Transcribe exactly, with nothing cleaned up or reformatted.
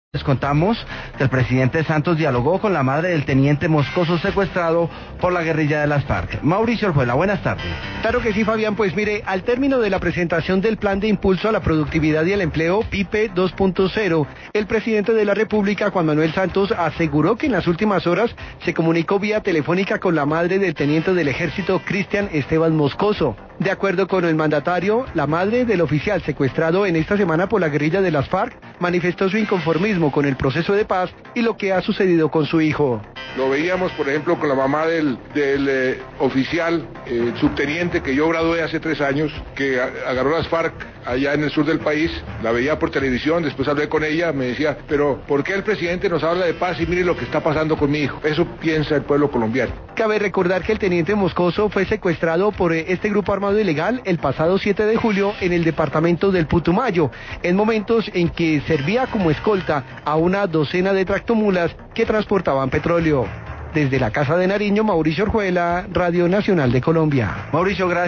Les contamos que el presidente Santos dialogó con la madre del teniente Moscoso secuestrado por la guerrilla de las FARC. Mauricio Orjuela, buenas tardes. Claro que sí, Fabián, pues mire, al término de la presentación del Plan de Impulso a la Productividad y el Empleo, PIPE dos punto cero, el presidente de la República, Juan Manuel Santos, aseguró que en las últimas horas se comunicó vía telefónica con la madre del teniente del Ejército, Cristian Esteban Moscoso. De acuerdo con el mandatario, la madre del oficial secuestrado en esta semana por la guerrilla de las FARC manifestó su inconformismo con el proceso de paz y lo que ha sucedido con su hijo. Lo veíamos, por ejemplo, con la mamá del, del eh, oficial, eh, subteniente que yo gradué hace tres años, que a, agarró las FARC allá en el sur del país. La veía por televisión, después hablé con ella, me decía, pero ¿por qué el presidente nos habla de paz y mire lo que está pasando con mi hijo? Eso piensa el pueblo colombiano. Cabe recordar que el teniente Moscoso fue secuestrado por este grupo armado ilegal el pasado siete de julio en el departamento del Putumayo, en momentos en que servía como escolta a una docena de tractomulas que transportaban petróleo. Desde la Casa de Nariño, Mauricio Orjuela, Radio Nacional de Colombia. Mauricio, gracias.